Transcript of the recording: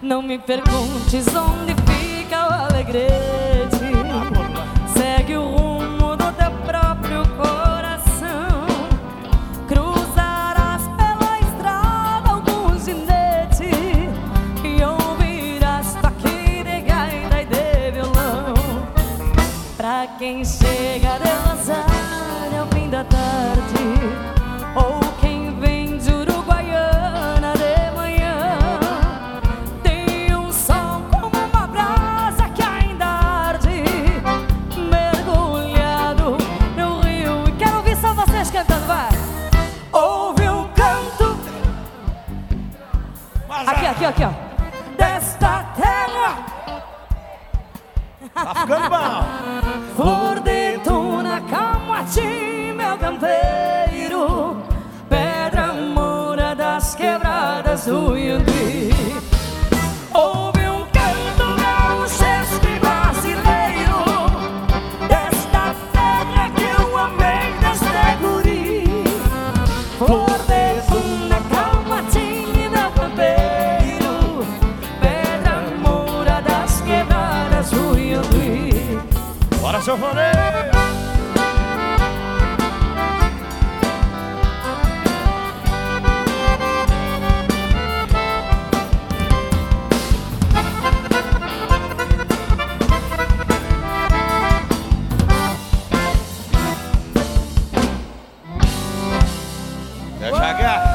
Não me perguntes onde fica o Alegrete. Segue o rumo do teu próprio coração. Cruzarás pela estrada algum ginete e ouvirás toque de gaita e de violão. Pra quem chega de Rosário ao fim da tarde, ou quem vem de Uruguaiana de manhã, tem um som como uma brasa que ainda arde, mergulhado no rio. E quero ouvir só vocês cantando, vai! Ouve um canto aqui, ó, desta terra. Tá ficando bom. Flor de tuna, Camati, meu campeiro, pedra moura das quebradas do Iandi. Ouve um canto gaúcho e brasileiro, desta terra que eu amei, deste guri. Flor de tuna, Camati, meu campeiro, pedra moura das quebradas do Iandi. Bora, seu Ronê! Deixa a